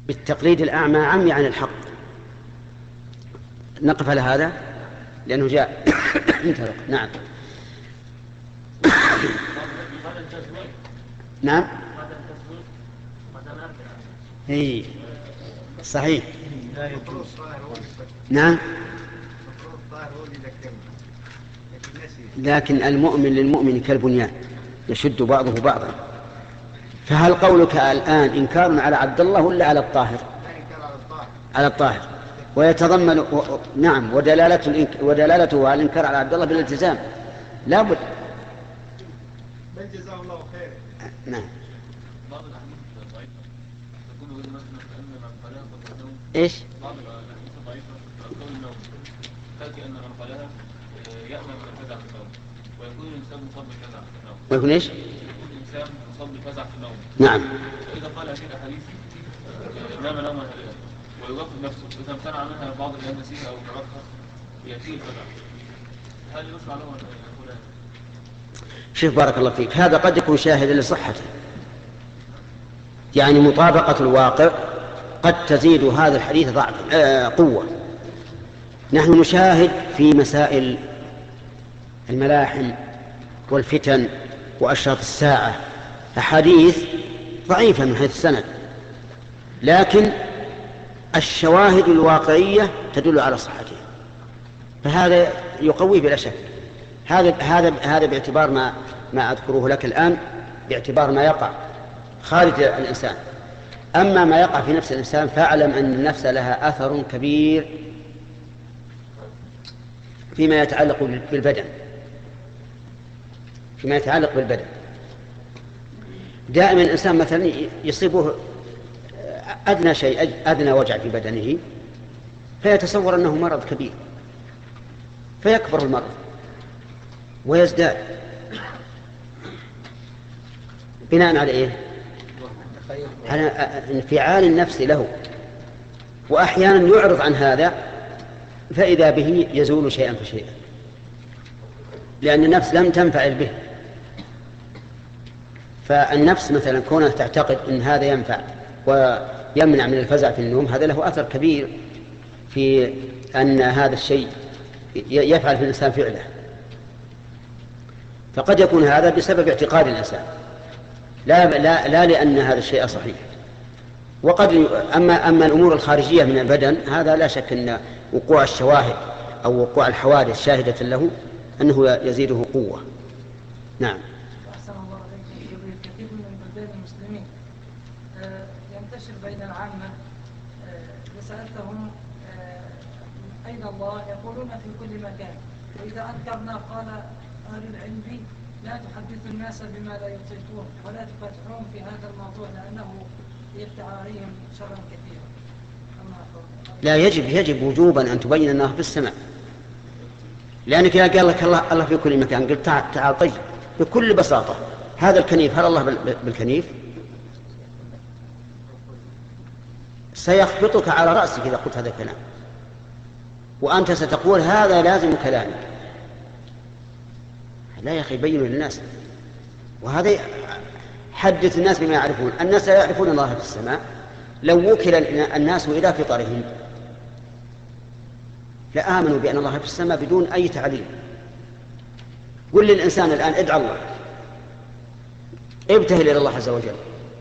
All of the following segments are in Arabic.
بالتقليد الأعمى عمي عن الحق. نقف على هذا لأنه جاء نعم. نعم اي صحيح. نعم لكن المؤمن للمؤمن كالبنيان يشد بعضه بعضا. فهل قولك الآن إنكار على عبد الله ولا على الطاهر؟ على الطاهر. ويتضمن نعم ودلالته على الإنكار على عبد الله بالالتزام لا بد. بل جزاه الله خير. نعم. ايش؟ بعض الاحاديث الضعيفه تقول النوم تاتي ان من قالها يامن من الفزع في النوم ويكون الانسان مصاب بالفزع في النوم. ويكون ايش؟ يكون الانسان مصاب بالفزع في النوم. نعم. فاذا قال هذه الاحاديث نام نوما هادئا ويوقف نفسه اذا امتنع منها بعض الايام نسيها او تركها ياتيه الفزع. هل يشرع له ان يقولها؟ شوف بارك الله فيك، هذا قد يكون شاهدا لصحته، يعني مطابقة الواقع قد تزيد هذا الحديث ضعف قوة. نحن نشاهد في مسائل الملاحم والفتن وأشراط الساعة أحاديث ضعيفة من حيث السند، لكن الشواهد الواقعية تدل على صحتها، فهذا يقوي بلا شك. هذا باعتبار ما أذكره لك الآن، باعتبار ما يقع خارج الإنسان. أما ما يقع في نفس الإنسان فاعلم أن النفس لها أثر كبير فيما يتعلق بالبدن. دائما الإنسان مثلا يصيبه أدنى شيء، أدنى وجع في بدنه، فيتصور أنه مرض كبير، فيكبر المرض ويزداد بناء على إيه؟ على انفعال النفس له. وأحيانا يعرض عن هذا فإذا به يزول شيئا فشيئا، لأن النفس لم تنفعل به. فالنفس مثلا كونها تعتقد أن هذا ينفع ويمنع من الفزع في النوم، هذا له أثر كبير في أن هذا الشيء يفعل في الإنسان فعله. فقد يكون هذا بسبب اعتقاد الإنسان لا لأن هذا الشيء صحيح. وقد أما الأمور الخارجية من البدن، هذا لا شك أن وقوع الشواهد أو وقوع الحوادث شاهدة له أنه يزيده قوة. نعم. أحسن الله عليكم. في كثير من بلدان المسلمين ينتشر بين العامة رسالتهم أين الله يقولون في كل مكان، وإذا أنكرنا قال أهل العلم لا تحدثوا الناس بما لا يطيقون ولا تفتحون في هذا الموضوع لأنه يفتح عليهم شرا كثيرا. لا، يجب وجوبا أن تبين أنه في السماء، لأنك إذا قال لك الله في كل مكان قلت تعال طيب بكل بساطة هذا الكنيف، هل الله بالكنيف؟ سيخبطك على رأسك إذا قلت هذا الكلام، وأنت ستقول هذا لازم كلامك. لا يا أخي، بينوا للناس. وهذا حدث الناس بما يعرفون. الناس لا يعرفون الله في السماء، لو وكل الناس إلى فطرهم لآمنوا بأن الله في السماء بدون أي تعليم. قل للإنسان الآن ادعى الله، ابتهل إلى الله عز وجل،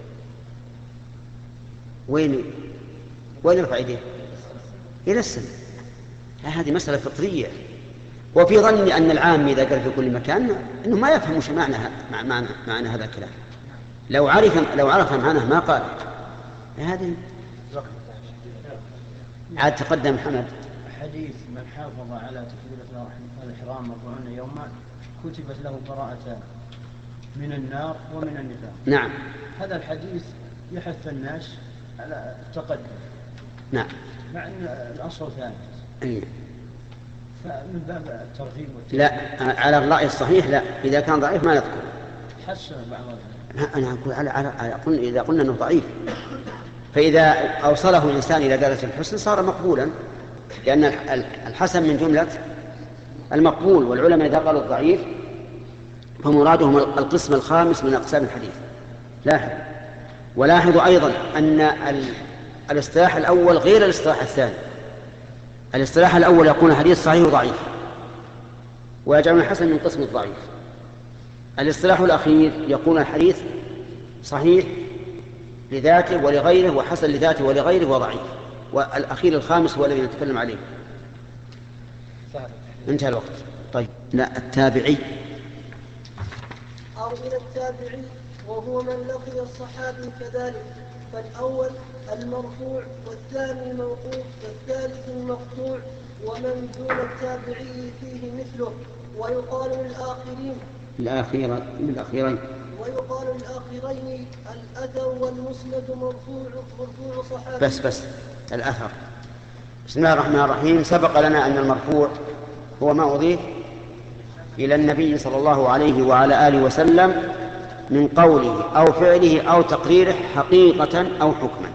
وين يرفع يديه؟ إلى السماء. هذه مسألة فطرية. وفي ظني أن العام إذا قال في كل مكان أنه ما يفهمش معنى هذا الكلام. لو عرف معناه ما قال. هذه عاد تقدم محمد. حديث من حافظ على تكبيرة الإحرام 40 يوما كتبت له براءتان من النار ومن النفاق. نعم. هذا الحديث يحث الناس على التقدم. نعم. مع أن الأصل ثابت. أيه. فمن باب الترغيب لا، على الرأي الصحيح لا، إذا كان ضعيف ما نذكر. حسن بعض. أنا أقول إذا قلنا أنه ضعيف، فإذا أوصله الإنسان إلى درجة الحسن صار مقبولا، لأن الحسن من جملة المقبول. والعلماء إذا قالوا الضعيف فمرادهم القسم الخامس من أقسام الحديث. ولاحظوا أيضا أن الاصطلاح الأول غير الاصطلاح الثاني. الاصطلاح الأول يكون حديث صحيح وضعيف، ويجعلون الحسن من قسم الضعيف. الاصطلاح الأخير يكون الحديث صحيح لذاته ولغيره، وحسن لذاته ولغيره، وضعيف. والأخير الخامس هو الذي نتكلم عليه. انتهى الوقت. طيب، لا، التابعي. أو إلى التابعي وهو من لقي الصحابي كذلك، فالأول المرفوع، والثاني الموقوف، والثالث المقطوع، ومن دون التابعي فيه مثله. ويقال للآخرين ويقال للآخرين الأثر والمسند مرفوع صحابي. بس الأثر. بسم الله الرحمن الرحيم. سبق لنا أن المرفوع هو ما أضيف إلى النبي صلى الله عليه وعلى آله وسلم من قوله أو فعله أو تقريره حقيقة أو حكما.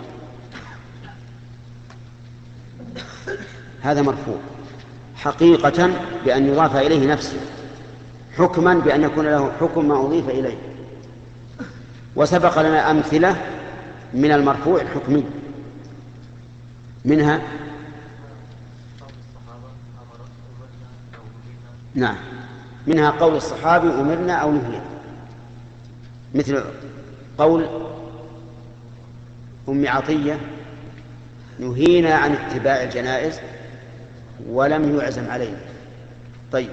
هذا مرفوع حقيقة بأن يضاف إليه نفسه، حكما بأن يكون له حكم ما أضيف إليه. وسبق لنا أمثلة من المرفوع الحكمي، منها منها قول الصحابي أمرنا أو نهينا، مثل قول أم عطية نهينا عن اتباع الجنائز ولم يعزم علينا. طيب،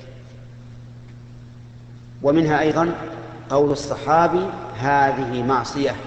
ومنها أيضا قول الصحابي هذه معصية،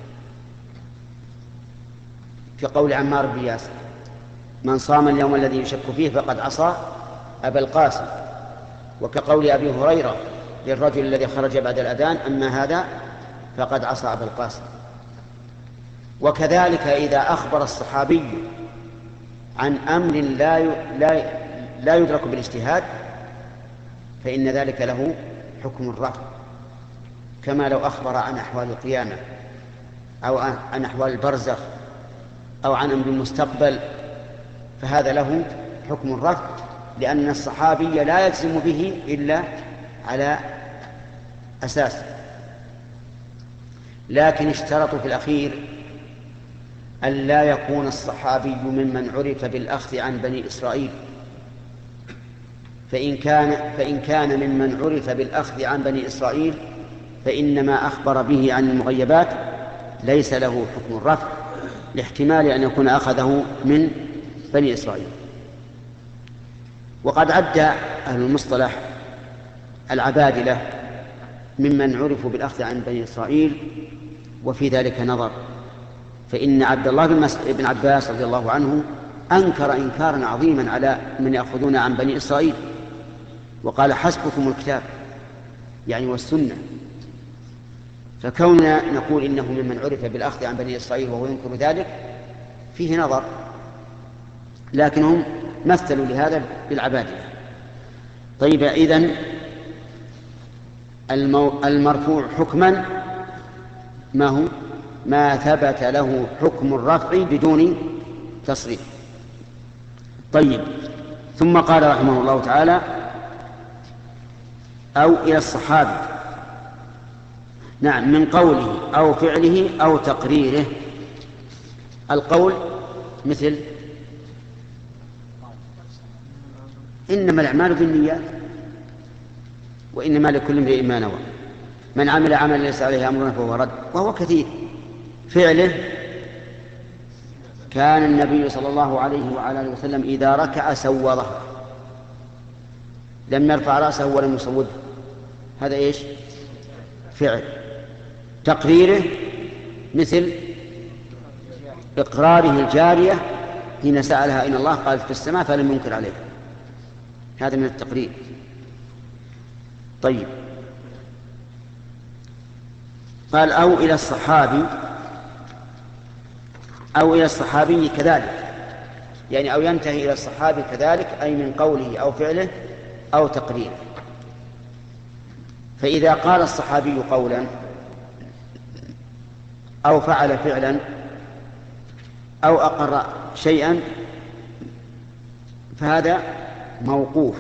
في قول عمار بن ياسر من صام اليوم الذي يشك فيه فقد عصى أبا القاسم. وكقول أبي هريرة للرجل الذي خرج بعد الأذان أما هذا فقد عصى أبا القاسم. وكذلك إذا أخبر الصحابي عن أمر لا يدرك بالاجتهاد فإن ذلك له حكم الرفع، كما لو أخبر عن أحوال القيامة أو عن أحوال البرزخ أو عن أمر المستقبل، فهذا له حكم الرفع، لأن الصحابي لا يجزم به إلا على أساس. لكن اشترطوا في الأخير أن لا يكون الصحابي ممن عرف بالأخذ عن بني إسرائيل، فإن كان ممن عرف بالأخذ عن بني إسرائيل فإن ما أخبر به عن المغيبات ليس له حكم الرفع، لاحتمال أن يكون أخذه من بني إسرائيل. وقد عد أهل المصطلح العبادلة ممن عرفوا بالأخذ عن بني إسرائيل، وفي ذلك نظر، فإن عبد الله بن عباس رضي الله عنه أنكر إنكارا عظيما على من يأخذون عن بني إسرائيل، وقال حسبكم الكتاب يعني والسنة. فكوننا نقول إنه ممن عرف بالأخذ عن بني إسرائيل وهو ينكر ذلك فيه نظر، لكنهم مثلوا لهذا بالعبادلة. طيب، إذن المرفوع حكما ما هو؟ ما ثبت له حكم الرفع بدون تصريح. طيب، ثم قال رحمه الله تعالى أو إلى الصحابي، من قوله أو فعله أو تقريره. القول مثل إنما الأعمال بالنيات وإنما لكل امرئ ما نوى، من عمل عملا ليس عليه أمرنا فهو رد، وهو كثير. فعله كان النبي صلى الله عليه وعلى آله وسلم إذا ركع سوره، لم يرفع رأسه ولم يصوده، هذا إيش؟ فعل. تقريره مثل إقراره الجارية حين سألها إن الله قالت في السماء فلم ينكر عليه، هذا من التقرير. طيب، قال أو إلى الصحابي، أو إلى الصحابي كذلك، يعني أو ينتهي إلى الصحابي كذلك، أي من قوله أو فعله أو تقريره. فإذا قال الصحابي قولا أو فعل فعلا أو أقر شيئا فهذا موقوف،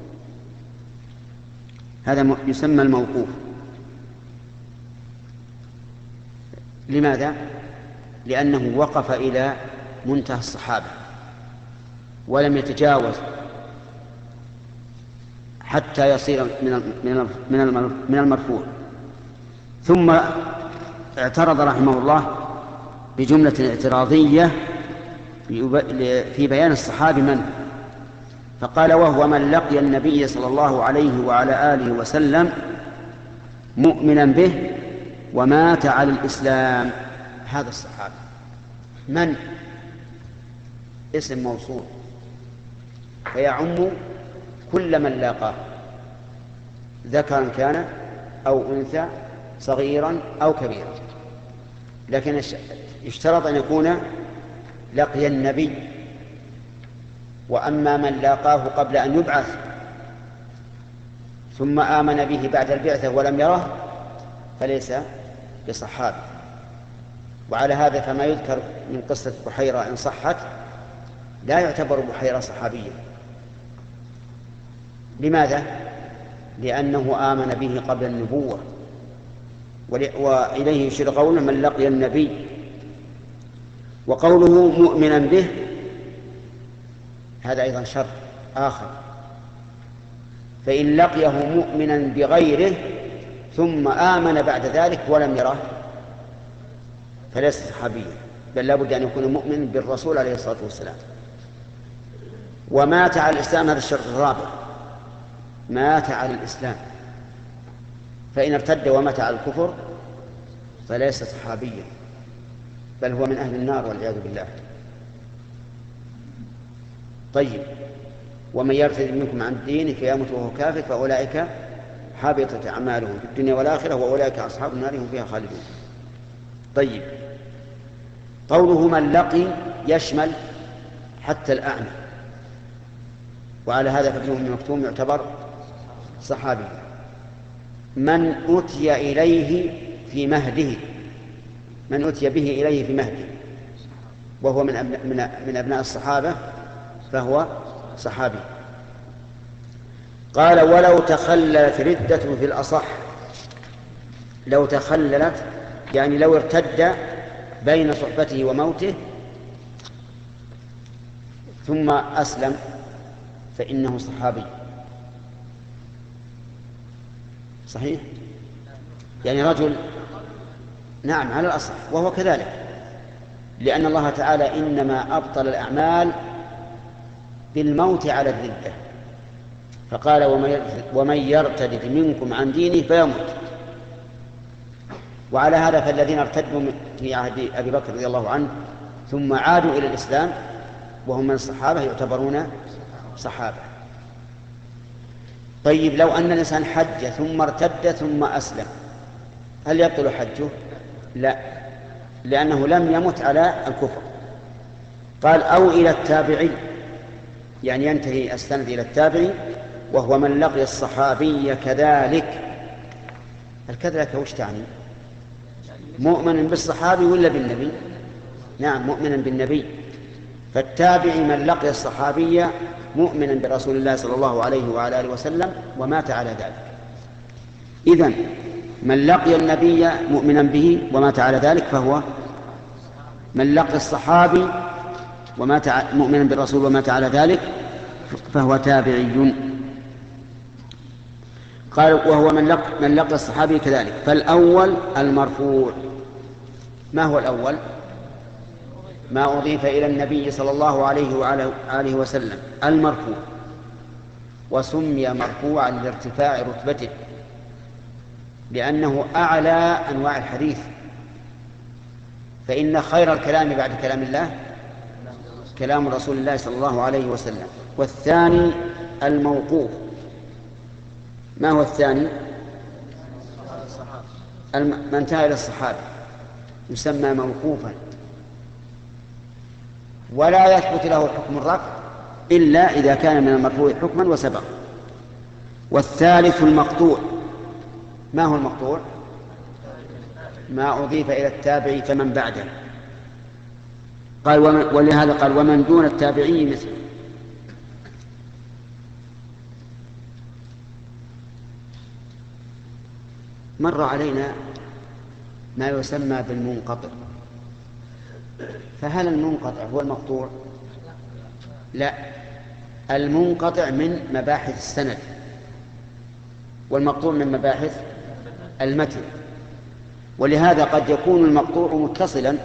هذا يسمى الموقوف. لماذا؟ لأنه وقف إلى منتهى الصحابة ولم يتجاوز حتى يصير من المرفوع. ثم اعترض رحمه الله بجملة اعتراضية في بيان الصحابي من، فقال: وهو من لقي النبي صلى الله عليه وعلى آله وسلم مؤمنا به ومات على الإسلام. هذا الصحابي من اسم موصول فيعم كل من لاقاه، ذكرا كان أو أنثى، صغيرا أو كبيرا، لكن اشترط أن يكون لقي النبي. وأما من لاقاه قبل أن يبعث ثم آمن به بعد البعثة ولم يره فليس بصحابي. وعلى هذا فما يذكر من قصة بحيرة إن صحت لا يعتبر بحيرة صحابيا. لماذا؟ لأنه آمن به قبل النبوة، وإليه يشير قوله: من لقي النبي. وقوله مؤمنا به هذا أيضا شرط آخر، فإن لقيه مؤمنا بغيره ثم آمن بعد ذلك ولم يره فليس صحابيا، بل لا بد أن يكون مؤمن بالرسول عليه الصلاة والسلام. ومات على الإسلام، هذا الشرط الرابع، مات على الإسلام، فإن ارتد ومات على الكفر فليس صحابيا، بل هو من أهل النار والعياذ بالله. طيب، ومن يرتد منكم عن دينه فيمت وهو كافر فأولئك حبطت أعمالهم في الدنيا والآخرة وأولئك أصحاب النار هم فيها خالدون. طيب، قوله من لقي يشمل حتى الأعمى، وعلى هذا فابن أم مكتوم يعتبر صحابي. من أتي إليه في مهده، من أتي به إليه في مهده وهو من أبناء الصحابة فهو صحابي. قال: ولو تخللت ردة في الأصح. لو تخللت يعني لو ارتد بين صحبته وموته ثم أسلم فإنه صحابي. صحيح؟ يعني رجل، نعم على الأصح، وهو كذلك، لأن الله تعالى إنما أبطل الأعمال بالموت على الردة، فقال: ومن يرتد منكم عن دينه فيمت. وعلى هذا فالذين ارتدوا في عهد أبي بكر رضي الله عنه ثم عادوا إلى الإسلام وهم من الصحابة يعتبرون صحابة. طيب، لو أن الإنسان حج ثم ارتد ثم أسلم هل يبطل حجه؟ لا، لأنه لم يمت على الكفر. قال: أو إلى التابعي، يعني ينتهي السند إلى التابعي، وهو من لقي الصحابي كذلك. الكذلك وش تعني؟ مؤمن بالصحابي ولا بالنبي؟ نعم، مؤمنا بالنبي. فالتابعي من لقي الصحابي مؤمنا برسول الله صلى الله عليه وعلى آله وسلم ومات على ذلك. إذن من لقي النبي مؤمنا به ومات على ذلك فهو من لقي الصحابي ومات مؤمنا بالرسول ومات على ذلك فهو تابعي. قال: وهو من لقي الصحابي كذلك. فالأول المرفوع. ما هو الأول؟ ما أضيف إلى النبي صلى الله عليه وعلى آله وسلم، المرفوع. وسمي مرفوعا لارتفاع رتبته لأنه أعلى أنواع الحديث، فإن خير الكلام بعد كلام الله كلام رسول الله صلى الله عليه وسلم. والثاني الموقوف. ما هو الثاني؟ ما انتهى إلى الصحابة يسمى موقوفا، ولا يثبت له حكم الرفع إلا إذا كان من المرفوع حكما وسبق. والثالث المقطوع. ما هو المقطوع؟ ما أضيف إلى التابعي فمن بعده. قال ولهذا قال: ومن دون التابعي مثل. مر علينا ما يسمى بالمنقطع، فهل المنقطع هو المقطوع؟ لا، المنقطع من مباحث السند والمقطوع من مباحث المتن. ولهذا قد يكون المقطوع متصلا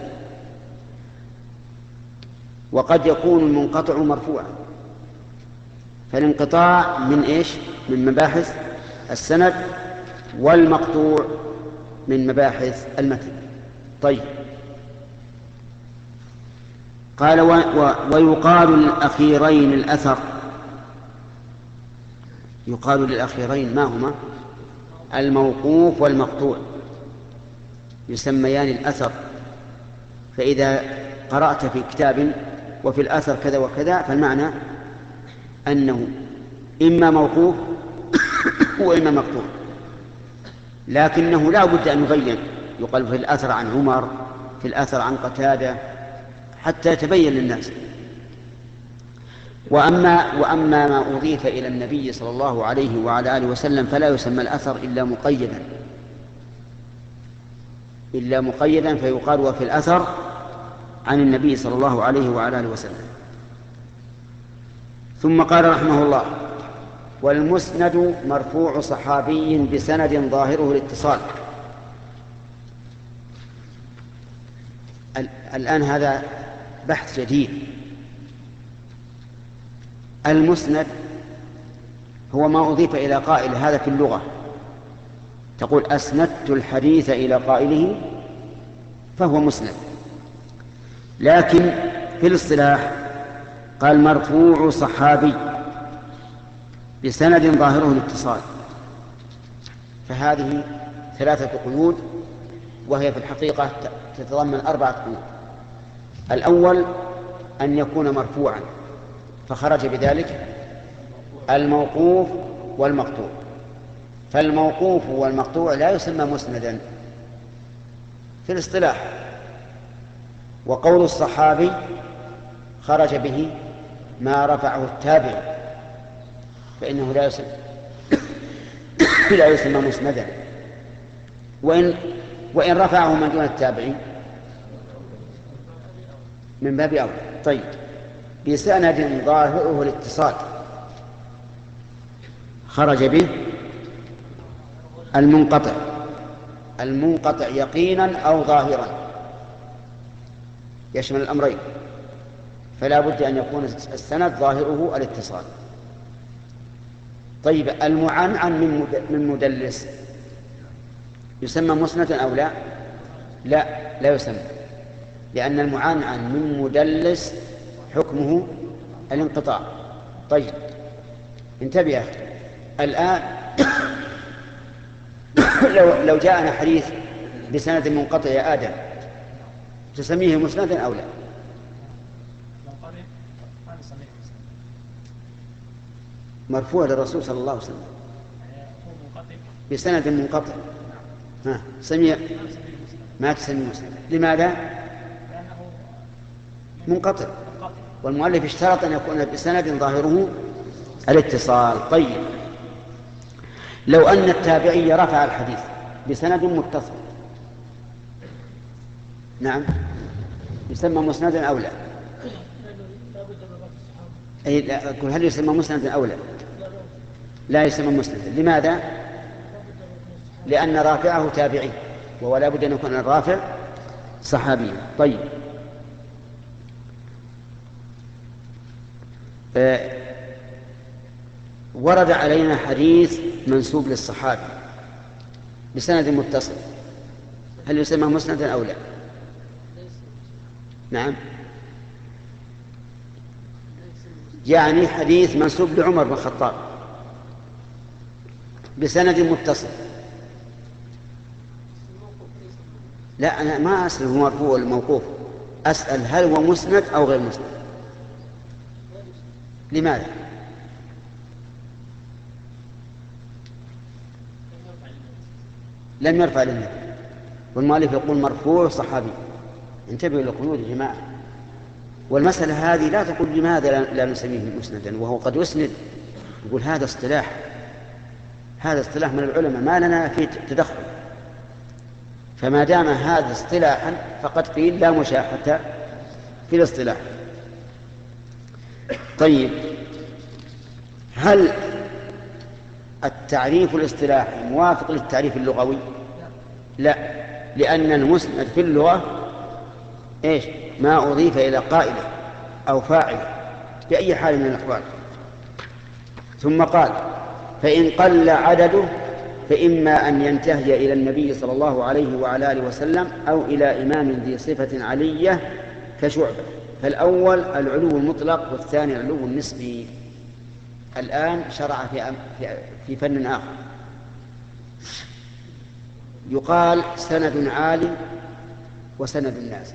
وقد يكون المنقطع مرفوعا. فالانقطاع من ايش؟ من مباحث السند، والمقطوع من مباحث المتن. طيب، قال ويقال للأخيرين الأثر. يقال للأخيرين ما هما؟ الموقوف والمقطوع يسميان الأثر. فإذا قرأت في كتاب وفي الأثر كذا وكذا فالمعنى أنه إما موقوف وإما مقطوع، لكنه لا بد أن يبين. يقال في الأثر عن عمر، في الأثر عن قتادة، حتى يتبين للناس. وأما ما أضيف إلى النبي صلى الله عليه وعلى آله وسلم فلا يسمى الأثر إلا مقيدا فيقال وفي الأثر عن النبي صلى الله عليه وعلى آله وسلم. ثم قال رحمه الله: والمسند مرفوع صحابي بسند ظاهره الاتصال. الآن هذا بحث جديد. المسند هو ما أضيف إلى قائل، هذا في اللغة تقول أسندت الحديث إلى قائله فهو مسند. لكن في الاصطلاح قال مرفوع صحابي بسند ظاهره الاتصال. فهذه 3 قيود، وهي في الحقيقة تتضمن 4 قيود. الأول أن يكون مرفوعا، فخرج بذلك الموقوف والمقطوع. فالموقوف والمقطوع لا يسمى مسندا في الاصطلاح. وقول الصحابي خرج به ما رفعه التابعي، فإنه لا يسمى مسندا. وإن رفعه من دون التابعي من باب أولى. طيب، بسند ظاهره الاتصال خرج به المنقطع يقينا أو ظاهرا، يشمل الأمرين. فلا بد أن يكون السند ظاهره الاتصال. طيب، المعنعن من مدلس يسمى مسندا أو لا؟ لا يسمى، لأن المعنعن من مدلس حكمه الانقطاع. طيب، انتبه الآن. لو جاءنا حديث بسند منقطع يا آدم تسميه مسندا أو لا؟ مرفوع للرسول صلى الله عليه وسلم بسند منقطع سميه ما تسميه مسندا. لماذا؟ منقطع، والمؤلف اشترط أن يكون بسند ظاهره الاتصال. طيب، لو أن التابعي رفع الحديث بسند متصل، نعم، يسمى مسندا أو لا؟ هل يسمى مسندا أو لا؟ لا يسمى مسندا. لماذا؟ لأن رافعه تابعي، ولا بد أن يكون الرافع صحابيا. طيب، ورد علينا حديث منسوب للصحابي بسند متصل، هل يسمى مسندا أو لا؟ نعم، يعني حديث منسوب لعمر بن الخطاب بسند متصل. لا، أنا ما أسأل هو مرفوع ولا موقوف، أسأل هل هو مسند أو غير مسند. لماذا؟ لم يرفع للنبي، والمؤلف يقول مرفوع صحابي. انتبهوا للقيود يا جماعة. والمسألة هذه لا تقول لماذا لا نسميه مسندا وهو قد يسند. يقول هذا اصطلاح من العلماء ما لنا فيه تدخل. فما دام هذا اصطلاحا فقد قيل لا مشاحة في الاصطلاح. طيب، هل التعريف الاصطلاحي موافق للتعريف اللغوي؟ لا، لأن المسند في اللغة إيش؟ ما أضيف إلى قائله أو فاعله بأي حال من الأحوال. ثم قال: فإن قل عدده فإما أن ينتهي إلى النبي صلى الله عليه وعلى آله وسلم أو إلى إمام ذي صفة علية كشعبة. فالأول العلو المطلق والثاني العلو النسبي. الآن شرع في فن آخر، يقال سند عالي وسند نازل،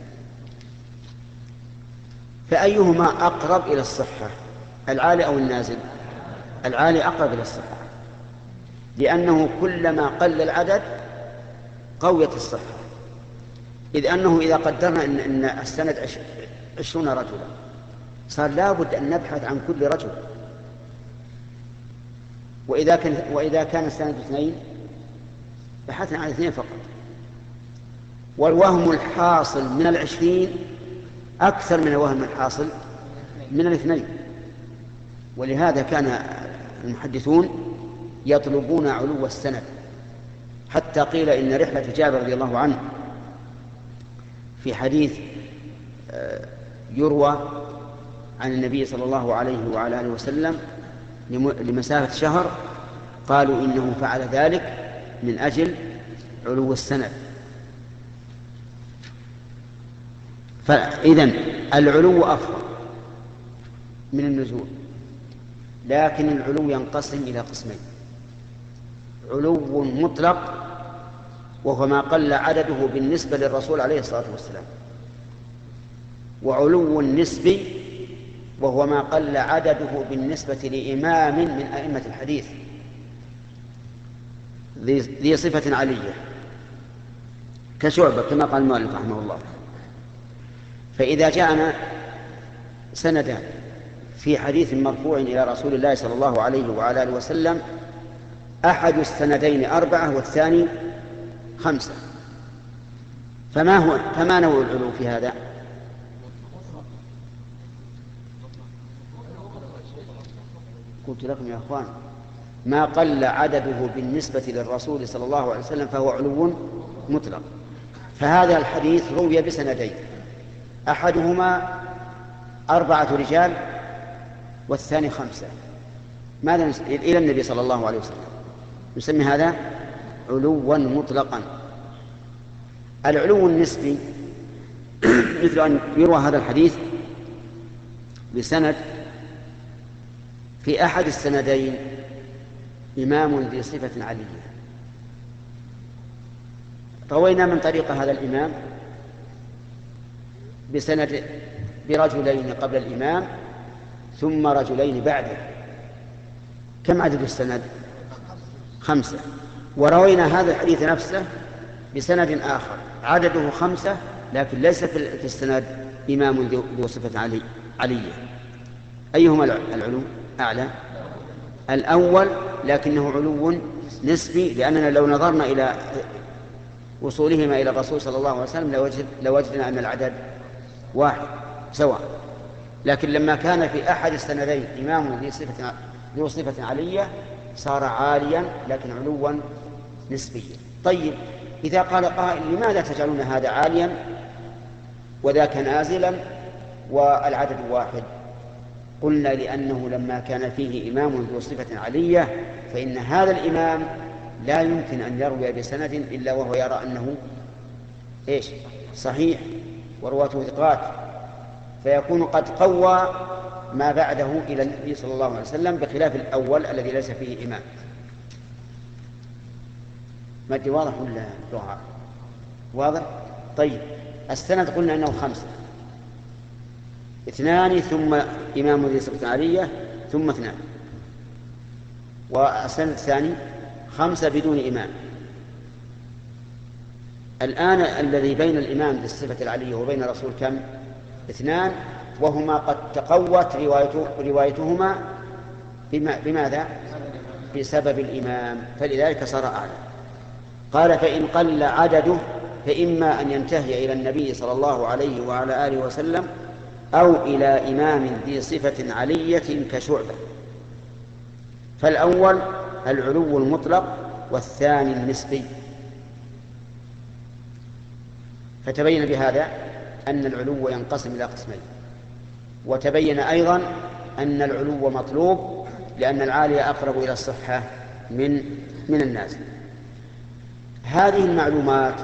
فأيهما أقرب إلى الصحة، العالي أو النازل؟ العالي أقرب إلى الصحة، لأنه كلما قل العدد قويت الصحة، إذ أنه إذا قدرنا أن السند 20 رجلا صار لابد أن نبحث عن كل رجل، وإذا كان السند 2 بحثنا عن 2 فقط. والوهم الحاصل من 20 أكثر من الوهم الحاصل من 2. ولهذا كان المحدثون يطلبون علو السند، حتى قيل إن رحلة جابر رضي الله عنه في حديث يروى عن النبي صلى الله عليه وعلى آله وسلم لمسافة شهر، قالوا إنه فعل ذلك من أجل علو السند. فإذن العلو أفضل من النزول، لكن العلو ينقسم إلى قسمين: علو مطلق وهو ما قل عدده بالنسبة للرسول عليه الصلاة والسلام، وعلو نسبي وهو ما قل عدده بالنسبة لإمام من أئمة الحديث ذي صفة علية كشعبة كما قال المؤلف رحمه الله. فإذا جاءنا سندان في حديث مرفوع إلى رسول الله صلى الله عليه وعلى آله وسلم، أحد السندين 4 والثاني 5، فما نوع العلو في هذا؟ قلت لكم يا أخوان ما قل عدده بالنسبة للرسول صلى الله عليه وسلم فهو علو مطلق. فهذا الحديث روي بسندين، أحدهما 4 رجال والثاني 5، ماذا إلى النبي صلى الله عليه وسلم، نسمي هذا علوا مطلقا. العلو النسبي مثل أن يروى هذا الحديث بسند في أحد السندين إمام ذي صفة علية، روينا من طريق هذا الإمام بسند برجلين قبل الإمام ثم رجلين بعده، كم عدد السند؟ 5. وروينا هذا الحديث نفسه بسند آخر عدده 5 لكن ليس في السند إمام ذو صفة علية. أيهما العلو أعلى؟ الأول، لكنه علو نسبي، لأننا لو نظرنا إلى وصولهما إلى الرسول صلى الله عليه وسلم لوجدنا أن العدد 1 سواء، لكن لما كان في أحد السندين إمام ذو صفة علية صار عاليا لكن علوا نسبيا. طيب، إذا قال قائل لماذا تجعلون هذا عاليا وذاك نازلا والعدد 1؟ قلنا لأنه لما كان فيه إمام ذو صفة علية فإن هذا الإمام لا يمكن أن يروي بسند إلا وهو يرى أنه صحيح ورواته ثقات، فيكون قد قوى ما بعده إلى النبي صلى الله عليه وسلم، بخلاف الأول الذي ليس فيه إمام. ما دي واضح ولا دعاء؟ واضح؟ طيب، السند قلنا أنه 5، 2 ثم إمام ذي صفة علية ثم 2، والسند الثاني 5 بدون إمام. الآن الذي بين الإمام ذي الصفة العلية وبين الرسول كم؟ 2، وهما قد تقوت روايتهما بماذا؟ بسبب الإمام، فلذلك صار أعلى. قال: فإن قل عدده فإما أن ينتهي إلى النبي صلى الله عليه وعلى آله وسلم أو إلى إمام ذي صفة علية كشعبة. فالأول العلو المطلق والثاني النسبي. فتبين بهذا أن العلو ينقسم إلى قسمين، وتبين أيضا أن العلو مطلوب لأن العالي أقرب إلى الصحة من النازل. هذه المعلومات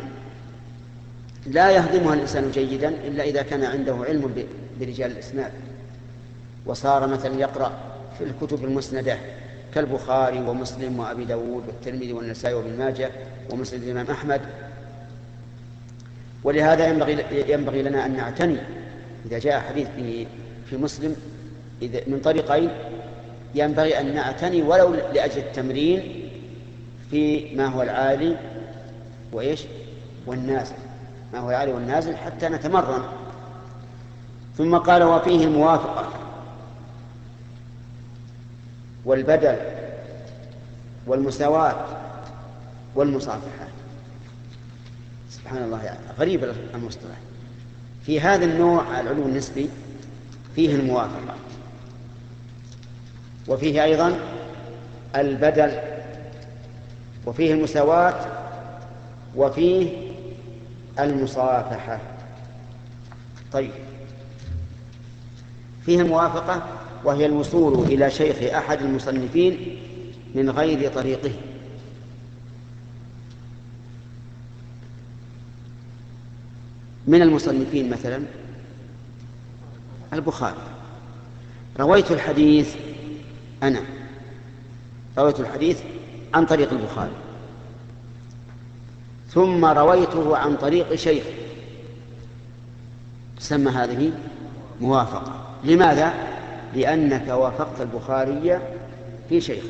لا يهضمها الإنسان جيدا إلا إذا كان عنده علم برجال الإسناد، وصار مثلا يقرأ في الكتب المسندة كالبخاري ومسلم وأبي داود والترمذي والنسائي وابن ماجه ومسند الإمام أحمد. ولهذا ينبغي لنا أن نعتني إذا جاء حديث في مسلم من طريقين، ينبغي أن نعتني ولو لأجل التمرين في ما هو العالي والنازل، ما هو العالي والنازل حتى نتمرن. ثم قال وفيه الموافقة والبدل والمساواة والمصافحة. سبحان الله، يعني غريب المصطلح. في هذا النوع العلو النسبي فيه الموافقة، وفيه أيضا البدل، وفيه المساواة، وفيه المصافحة. طيب، فيه الموافقة وهي الوصول إلى شيخ أحد المصنفين من غير طريقه. من المصنفين مثلا البخاري، رويت الحديث عن طريق البخاري، ثم رويته عن طريق شيخ، تسمى هذه موافقة. لماذا؟ لأنك وافقت البخاري في شيخه.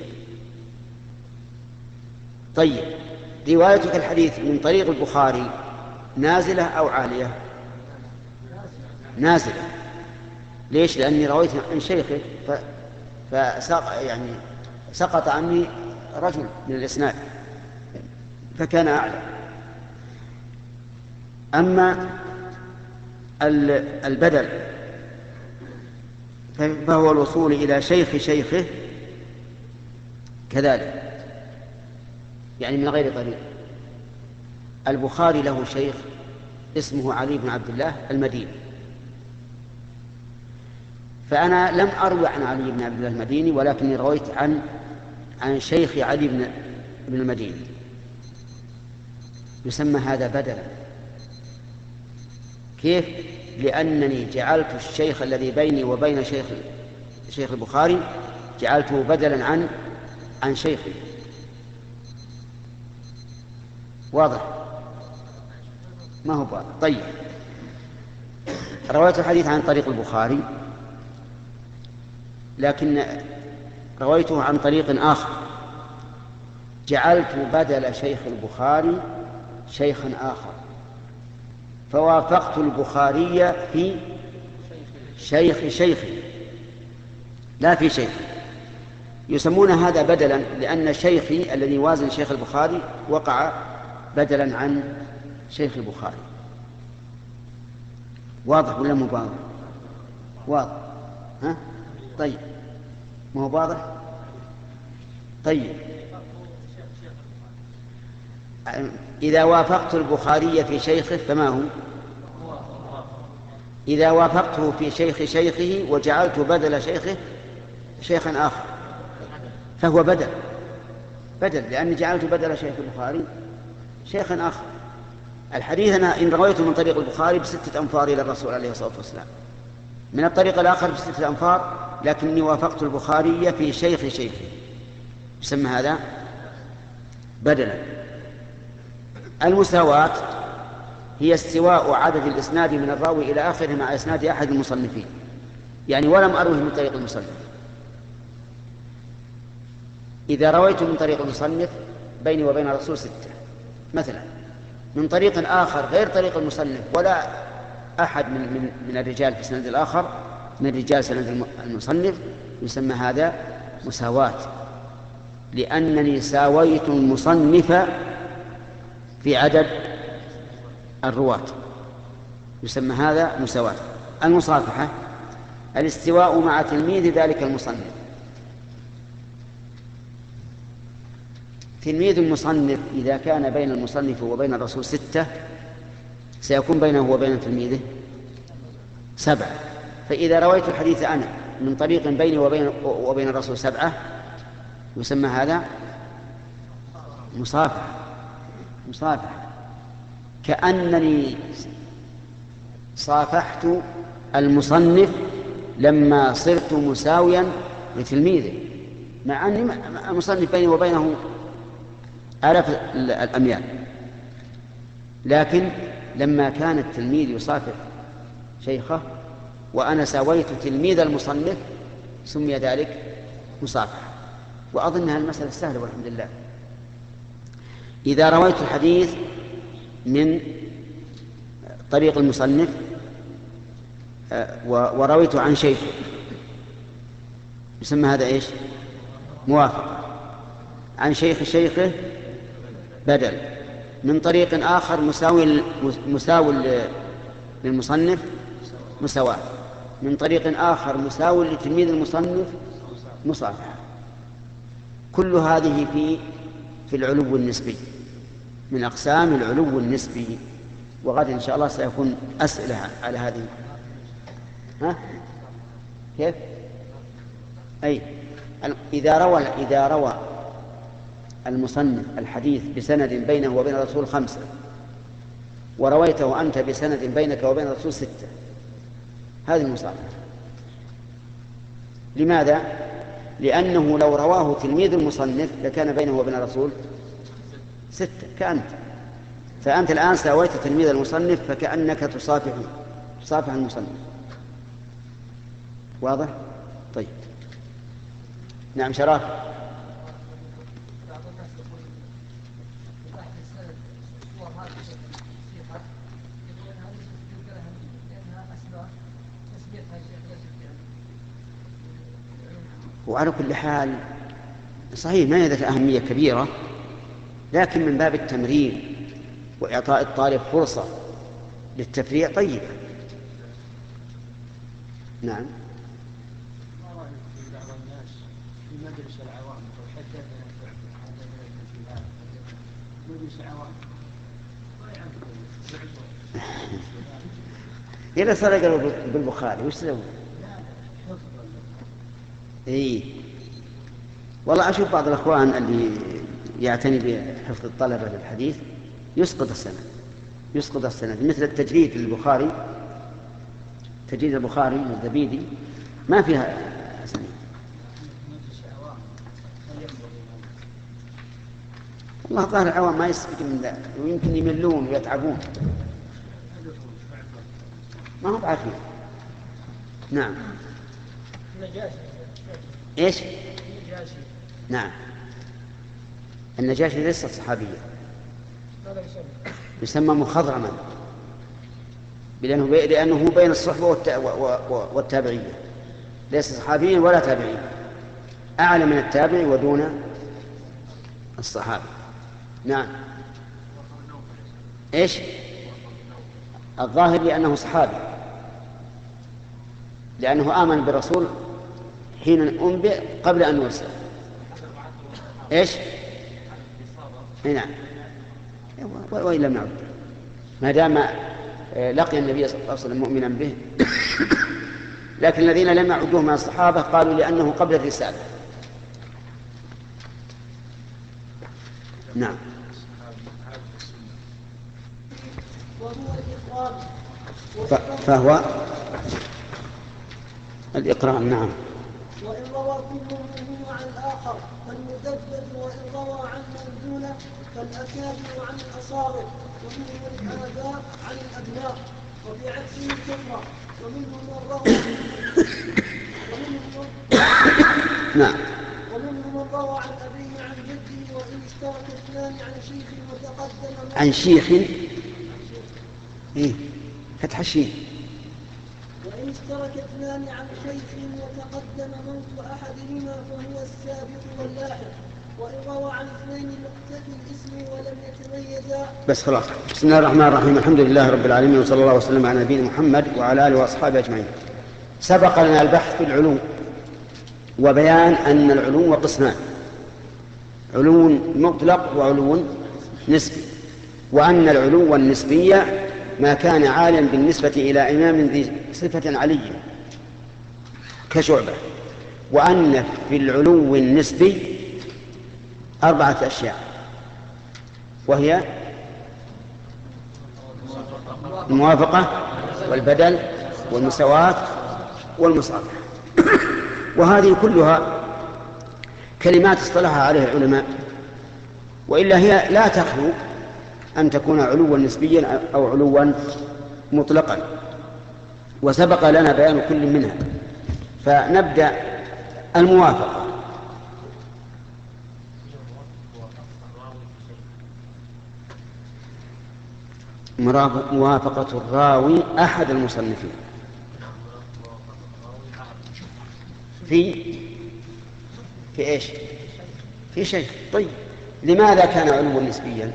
طيب، روايتك الحديث من طريق البخاري نازلة أو عالية؟ نازلة. ليش؟ لأني رويت عن شيخه يعني سقط عني رجل من الإسناد فكان أعلى. أما البدل فهو الوصول إلى شيخ شيخه كذلك، يعني من غير طريق. البخاري له شيخ اسمه علي بن عبد الله المديني، فأنا لم أروي عن علي بن عبد الله المديني، ولكني رويت عن شيخ علي بن المديني. يسمى هذا بدلا. كيف؟ لأنني جعلت الشيخ الذي بيني وبين شيخ البخاري جعلته بدلا عن شيخي. واضح؟ ما هو واضح؟ طيب، رويت الحديث عن طريق البخاري، لكن رويته عن طريق آخر، جعلت بدل شيخ البخاري شيخا آخر، فوافقت البخاري في شيخ شيخي لا في شيخ. يسمون هذا بدلا لأن شيخي الذي يوازن شيخ البخاري وقع بدلا عن شيخ البخاري. واضح ولا مو واضح؟ واضح. ها؟ طيب، ما هو واضح؟ طيب، إذا وافقت البخاري في شيخه فما هو؟ إذا وافقته في شيخ شيخه وجعلت بدل شيخه شيخا آخر فهو بدل، لأني جعلت بدل شيخ البخاري شيخا آخر. الحديث أنا إن رويته من طريق البخاري ب6 أنفار إلى الرسول عليه الصلاة والسلام، من الطريق الآخر ب6 أنفار، لكني وافقت البخاري في شيخ شيخه، يسمى هذا بدلا. المساواة هي استواء عدد الإسناد من الراوي إلى آخره مع إسناد أحد المصنفين، يعني ولم أروه من طريق المصنف. إذا رويت من طريق المصنف بيني وبين الرسول 6 مثلا، من طريق آخر غير طريق المصنف ولا أحد من الرجال في السند الآخر من رجال سند المصنف، يسمى هذا مساواة، لأنني ساويت المصنف في عدد الرواة، يسمى هذا مساواة. المصافحة الاستواء مع تلميذ ذلك المصنف. تلميذ المصنف إذا كان بين المصنف وبين الرسول 6 سيكون بينه وبين تلميذه 7. فإذا رويت الحديث أنا من طريق بيني وبين الرسول 7 يسمى هذا مصافحة كأنني صافحت المصنف لما صرت مساويا لتلميذه، مع أن المصنف بيني وبينه 1000 الأميال، لكن لما كان التلميذ يصافح شيخه وأنا ساويت تلميذ المصنف سمي ذلك مصافحة. وأظنها المسألة سهلة والحمد لله. إذا رويت الحديث من طريق المصنف ورويت عن شيخ يسمى هذا إيش؟ موافقة. عن شيخه بدل. من طريق آخر مساوي للمصنف مساواة. من طريق آخر مساوي لتلميذ المصنف مصافحة. كل هذه في العلو النسبي، من أقسام العلو النسبي. وغدا إن شاء الله سيكون أسئلة على هذه. ها؟ كيف؟ أي إذا روى المصنف الحديث بسند بينه وبين الرسول 5 ورويته أنت بسند بينك وبين الرسول 6، هذه المصافحة. لماذا؟ لأنه لو رواه تلميذ المصنف لكان بينه وبين الرسول 6 كأنت. فأنت الآن ساويت تلميذ المصنف فكأنك تصافح المصنف. واضح؟ طيب. نعم شراف. وعلى كل حال صحيح ما هي ذات أهمية كبيرة، لكن من باب التمرين وإعطاء الطالب فرصة للتفريع طيب. نعم. ما رأيك في بعض الناس في مجلس العوام وحدثنا في هذا مجلس العوام إذا سرق بالبخاري وش سوى؟ إيه والله أشوف بعض الأخوان اللي يعتني بحفظ الطلبة للحديث يسقط السند مثل التجريد للبخاري، تجريد البخاري للزبيدي ما فيها أسانيد. والله ظاهر العوام ما يستفيد من ذلك ويمكن يملون ويتعبون، ما هو بعافية. نعم. إيش؟ نعم. النجاشي ليست صحابية، يسمى مخضرما لأنه بين الصحبة والتابعية، ليس صحابيا ولا تابعيا، أعلى من التابع ودون الصحابي. نعم. إيش؟ الظاهر لأنه صحابي، لأنه آمن بالرسول حين أنبئ قبل أن يرسل. إيش؟ نعم. وإن لم يعد ما دام لقي النبي صلى الله عليه وسلم مؤمنا به. لكن الذين لم يعدوه من الصحابة قالوا لأنه قبل الرسالة. نعم. فهو الإقرار. نعم. وإن روى كل منهما عن الآخر فالمدبر، وإن روى عن موزونة فالأكابر عن الأصاغر، ومنهم الآباء عن الأبناء، وفي عكسه الكفرة، ومنهم من روى نعم. ومنهم من روى عن أبيه عن جده، وإن اشترك اثنان عن شيخ وتقدم عن شيخ إيه فتح الشين. وإن اشترك اثنان عن شيخ وتقدم موت أحدهما فهو السابق واللاحق، وإن روى عن اثنين يقتفي الاسم ولم يتميزا. بس خلاص. بسم الله الرحمن الرحيم. الحمد لله رب العالمين، وصلى الله وسلم على نبينا محمد وعلى آله وأصحابه أجمعين. سبق لنا البحث في العلو وبيان أن العلو قسمان: علو مطلق وعلو نسبي، وأن العلو النسبي ما كان عاليا بالنسبة إلى إمام ذي صفة علي كشعبة، وأن في العلو النسبي 4 أشياء، وهي الموافقة والبدل والمساواة والمصافحة. وهذه كلها كلمات اصطلح عليها العلماء، وإلا هي لا تخلو أن تكون علوا نسبيا أو علوا مطلقا، وسبق لنا بيان كل منها. فنبدأ الموافقة. موافقة الراوي أحد المصنفين في إيش؟ في شيء. طيب لماذا كان علوا نسبيا؟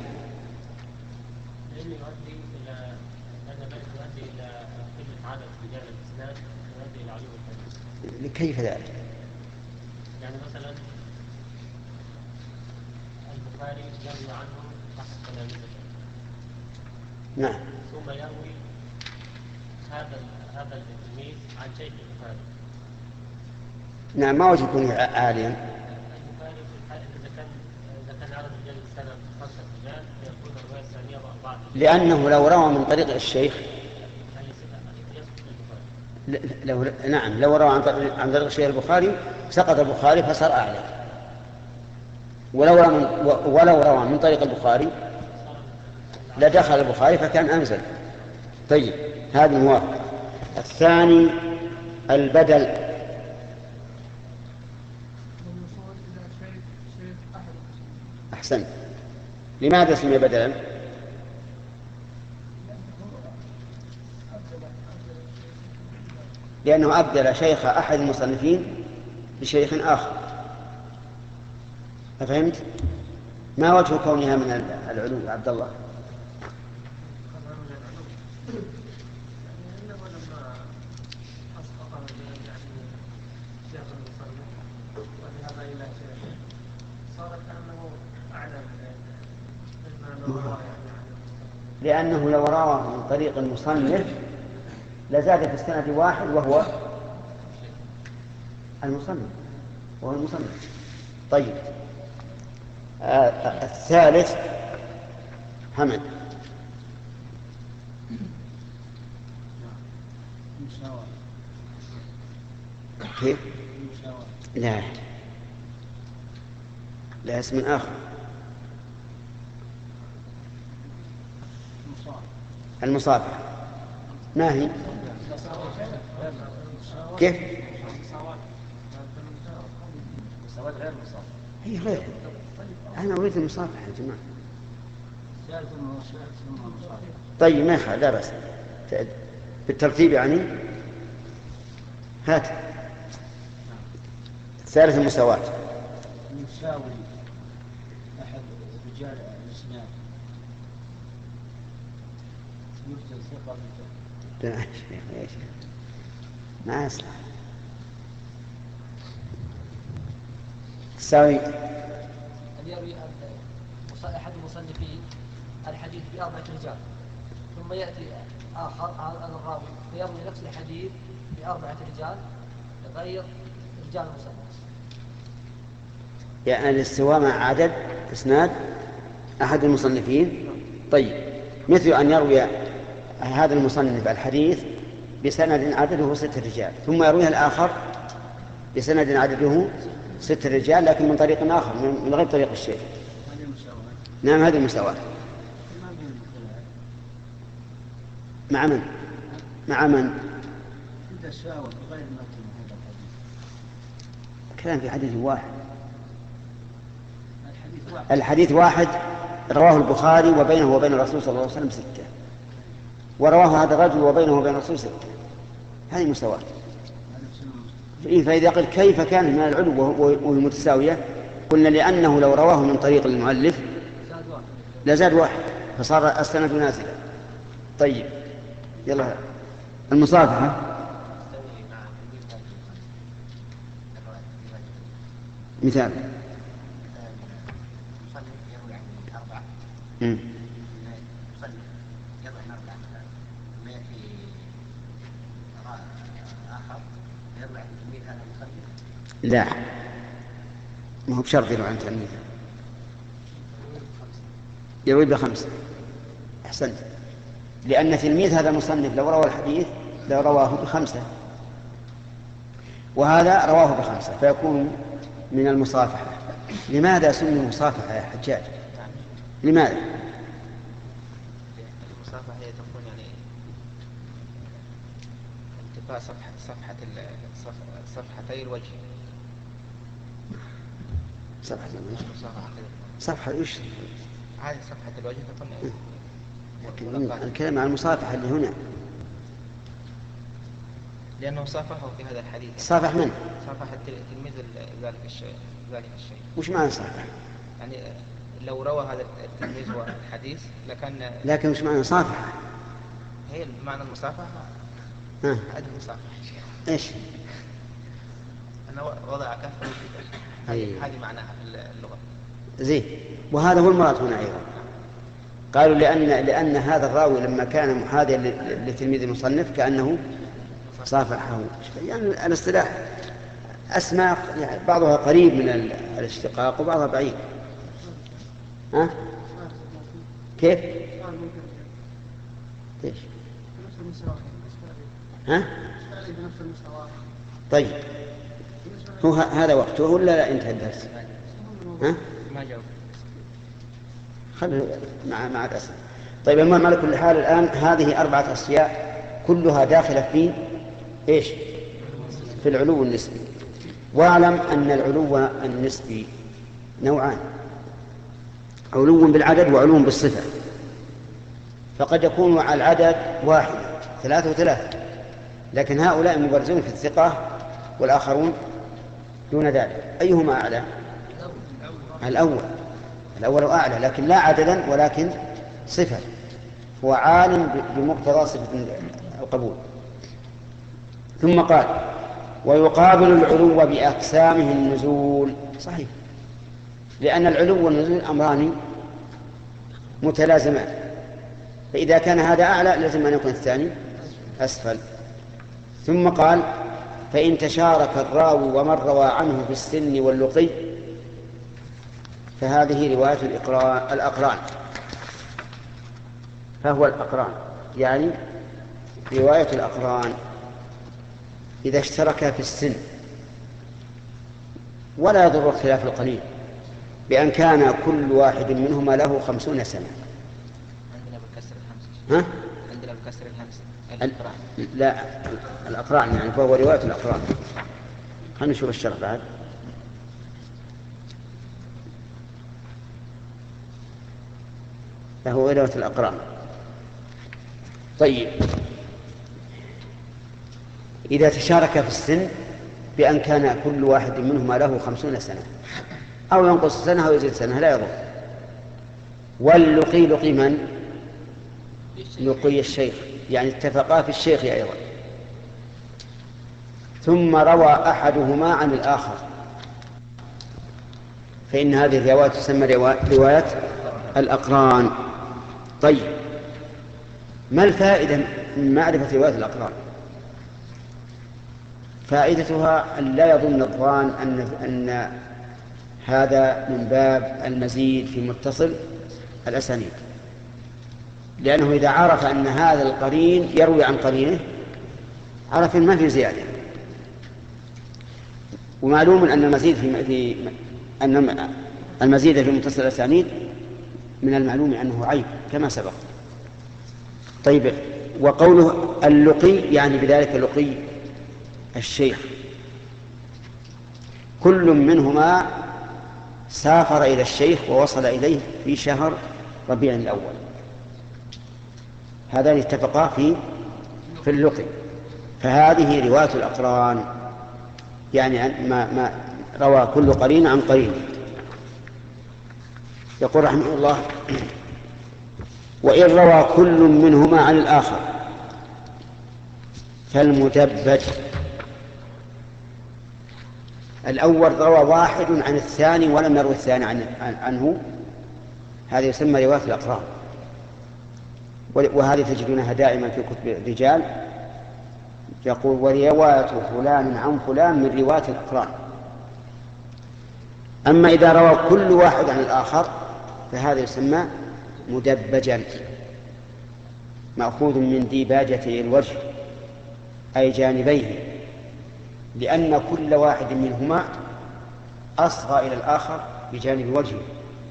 كيف ذلك؟ يعني مثلا البخاري يروي عنه تحت تلاميذه، نعم، ثم يروي هذا التلميذ عن شيخ البخاري. نعم، ما وجه يكون عاليا؟ البخاري في الحال إذا كان عدد رجال السنة 5 رجال فيكون الرواية الثانية 4 رجال، لأنه لو روى من طريق الشيخ نعم، لو روى عن طريق الشيخ البخاري سقط البخاري فصار أعلى، ولو روى من طريق البخاري لدخل البخاري فكان أنزل. طيب هذه الموافقة. الثاني البدل. أحسن. لماذا سمي بدلا؟ لأنه أبدل شيخ أحد المصنفين بشيخ آخر. أفهمت؟ ما وجه كونها من العلو يا عبد الله؟ لأنه لو رواه من طريق المصنف لزاد في السند واحد وهو المصنف. طيب الثالث حمد. كيف؟ لا اسم آخر. المصافحة ما هي؟ كيف؟ هي غير. أنا أريد المصافحة يا جماعة. طيب ما يخالف، لا بأس. بالترتيب يعني. هات الثالث المساواة. يساوي أحد رجال الإسناد يرسل ثقة لا يا شيخ ما يصلح. تساوي أن يروي أحد المصنفين الحديث ب4 رجال، ثم يأتي آخر على الراوي فيروي نفس الحديث ب4 رجال غير رجال المصنف، يعني الاستواء مع عدد إسناد أحد المصنفين. طيب مثل أن يروي هذا المصنف الحديث بسند عدده 6 رجال، ثم يرويها الآخر بسند عدده 6 رجال لكن من طريق آخر من غير طريق الشيخ. نعم هذه المساواة. مع من؟ كلام في حديث واحد. الحديث واحد رواه البخاري وبينه وبين الرسول صلى الله عليه وسلم 6، ورواه هذا الرجل وبينه وبين الرسول 6، هذه مساواة. فإذا قل كيف كان من العلو وهي متساوية قلنا لأنه لو رواه من طريق المؤلف لزاد واحد فصار السند نازلا. طيب يلا المصافحة مثال. لا ما هو بشرط يروي عن تلميذه، يروي ب5. أحسنت، لأن تلميذ هذا المصنف لو روى الحديث لرواه ب5 وهذا رواه ب5 فيكون من المصافحة. لماذا سمي مصافحة يا حجاج؟ لماذا؟ المصافحة هي تكون يعني انتفاء صفحتي الوجه. صفحة ايش؟ عادي صفحة الوجه تكون لكن الكلام عن المصافحة اللي هنا لأنه صافحه في هذا الحديث. صافح من؟ صافح التلميذ ذلك الشيء. وش معنى صافح؟ يعني لو روى هذا التلميذ الحديث لكن وش معنى صافحة؟ هي معنى المصافحة. هذه المصافحة ايش؟ أنا وضع كفه هذه معناها في اللغة. زين، وهذا هو المراد هنا أيضا. قالوا لأن هذا الراوي لما كان محاذيا لتلميذ المصنف كأنه صافحه. يعني الاصطلاح أسماء يعني بعضها قريب من الاشتقاق وبعضها بعيد. كيف؟ ليش؟ طيب هو هذا وقته ولا لا انتهى الدرس؟ ما جاوب. خلوا مع الأسف. طيب المهم على كل حال الآن هذه 4 أشياء كلها داخلة في إيش؟ في العلو النسبي. واعلم أن العلو النسبي نوعان: علو بالعدد وعلو بالصفة. فقد يكون العدد 1 3 و3، لكن هؤلاء مبرزون في الثقة والآخرون دون ذلك. أيهما أعلى؟ الأول أعلى، لكن لا عددا ولكن صفة. هو عالم بمقتضى صفة القبول. ثم قال: ويقابل العلو بأقسامه النزول. صحيح، لأن العلو والنزول أمران متلازمان، فإذا كان هذا أعلى لازم أن يكون الثاني أسفل. ثم قال: فإن تشارك الراوي ومن روى عنه في السن واللقي فهذه رواية الأقران. فهو الأقران يعني رواية الأقران إذا اشتركا في السن، ولا يضر اختلاف القليل بأن كان كل واحد منهما له 50 سنة. عندنا بكسر الهمزة. عندنا بكسر الهمزة. لا الأقران يعني فهو رواية الأقران. خلينا نشوف الشرح بعد. فهو رواية الأقران. طيب إذا تشارك في السن بأن كان كل واحد منهما له 50 سنة أو ينقص سنة أو يزيد سنة لا يضر. واللقي لقي من؟ لقي الشيخ، يعني اتفقا في الشيخ أيضا. ثم روى أحدهما عن الآخر فإن هذه الرواية تسمى رواية الأقران. طيب ما الفائدة من معرفة رواية الأقران؟ فائدتها أن لا يظن الظان أن هذا من باب المزيد في متصل الأسانيد، لأنه إذا عرف أن هذا القرين يروي عن قرينه عرف ما في زيادة. ومعلوم أن المزيد في متصل الأسانيد من المعلوم أنه عيب كما سبق. طيب وقوله اللقي يعني بذلك لقي الشيخ، كل منهما سافر إلى الشيخ ووصل إليه في شهر ربيع الأول. هذان اتفقا في اللقي. فهذه رواية الأقران، يعني ما روى كل قرين عن قرين. يقول رحمه الله: وإن روى كل منهما عن الآخر فالمدبج. الأول روى واحد عن الثاني ولم يروي الثاني عنه، هذا يسمى رواية الأقران، وهذه تجدونها دائما في كتب الرجال، يقول: ورواية فلان عن فلان من رواية الأقران. أما إذا روى كل واحد عن الآخر فهذا يسمى مدبجا، مأخوذ من ديباجة الوجه أي جانبيه، لأن كل واحد منهما أصغى إلى الآخر بجانب وجهه.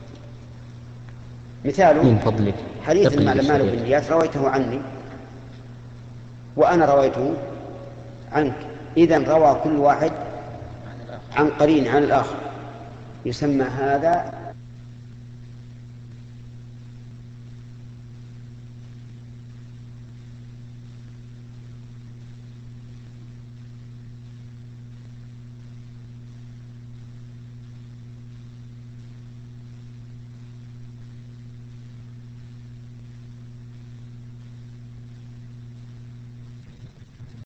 مثاله من فضلك حديث المعلمان بالنيات رويته عني وأنا رويته عنك، إذن روى كل واحد عن قرين عن الآخر، يسمى هذا